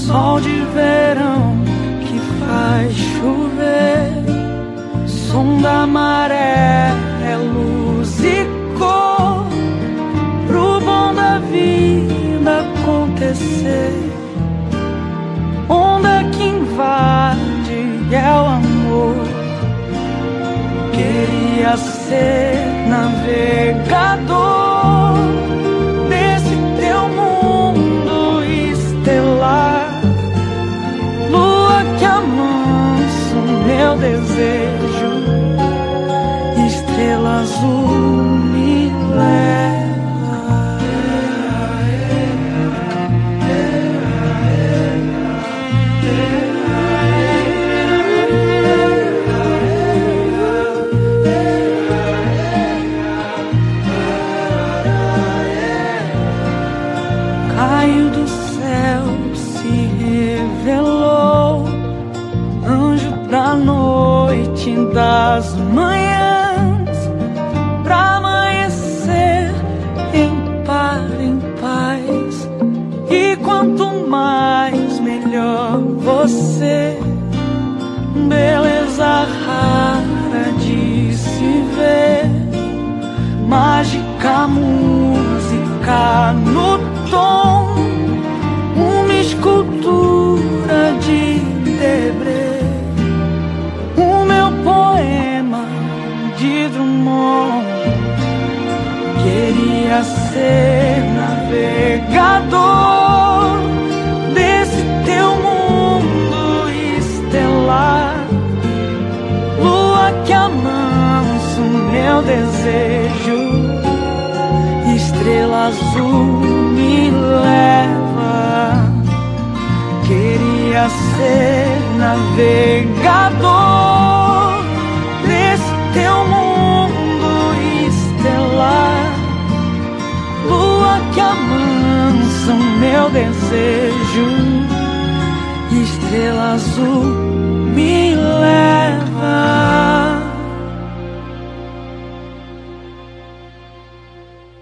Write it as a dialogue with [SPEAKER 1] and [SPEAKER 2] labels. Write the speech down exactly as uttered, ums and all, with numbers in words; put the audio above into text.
[SPEAKER 1] sol de verão que faz chover, som da maré é luz e cor pro bom da vida acontecer. Onda que invade é o amor. Queria ser navegador desse teu mundo estelar, lua que amansa o meu desejo, estrela azul me leva. Caiu do céu, se revelou, anjo da noite das manhãs, pra amanhecer em par, em paz. E quanto mais, melhor você, beleza rara de se ver, mágica música no tom, uma escultura de Debré, o meu poema de Drummond. Queria ser navegador desse teu mundo estelar, lua que amansa o meu desejo, estrela azul me leva. Queria ser navegador desse teu mundo estelar, lua que amansa o meu desejo, estrela azul me leva.